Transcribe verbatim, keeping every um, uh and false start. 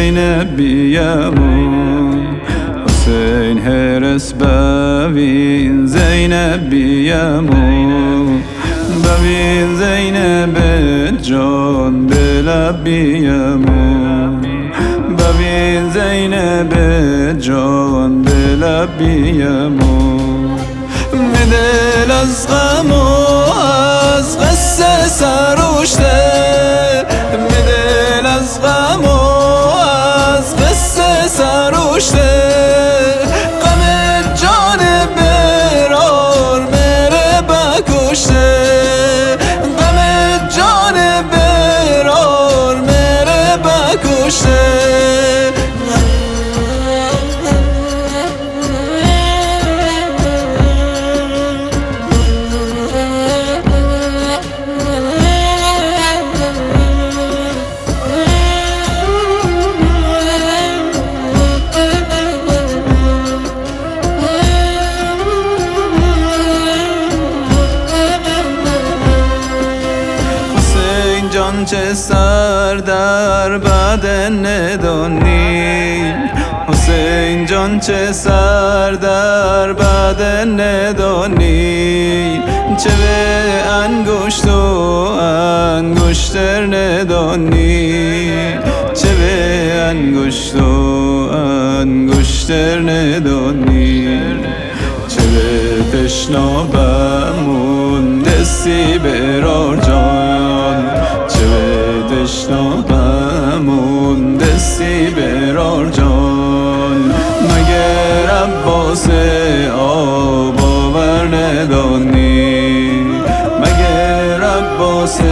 زینب بیامون حسین هرس ببین زینب بیامون ببین زینب جان بلب بیامون ببین زینب جان بلب بیامون دل از غم و از قصه سروشته دل از غم و از قصه سروشته غم جان برار میره بکشته غم جان برار میره بکشته جان چه سر در بدن ندانی حسین جان چه سر در بدن ندانی چه به انگشت و انگشتر ندانی چه به انگشت و انگشتر ندانی چه به تشنابمون دستی برار جان چه به تشنابمون دستی برار جان مگر عباس آب آور ندانی مگر عباس